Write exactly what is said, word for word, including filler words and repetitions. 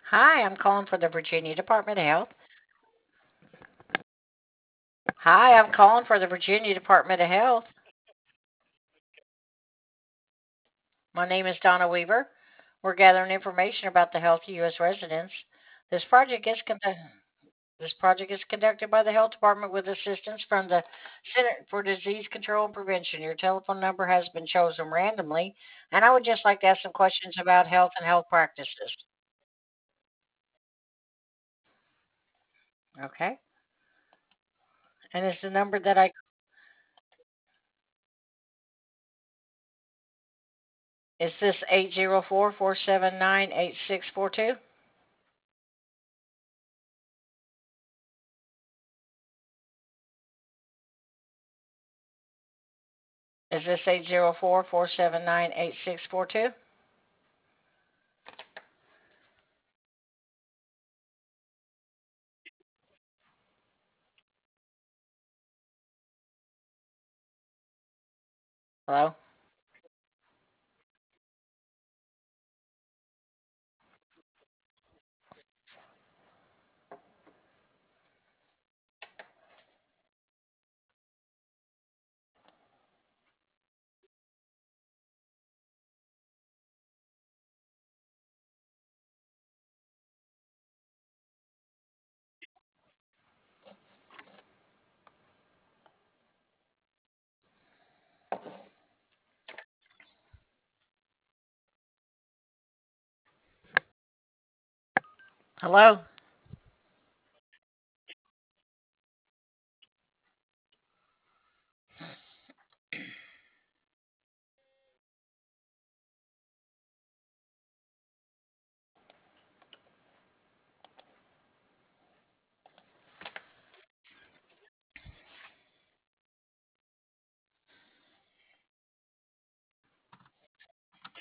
Hi, I'm calling for the Virginia Department of Health. Hi, I'm calling for the Virginia Department of Health. My name is Donna Weaver. We're gathering information about the health of U S residents. This project is conduct- this project is conducted by the Health Department with assistance from the Center for Disease Control and Prevention. Your telephone number has been chosen randomly, and I would just like to ask some questions about health and health practices. Okay? And is the number that I is this eight zero four, four seven nine, eight six four two? Is this eight zero four, four seven nine, eight six four two? Hello? Hello?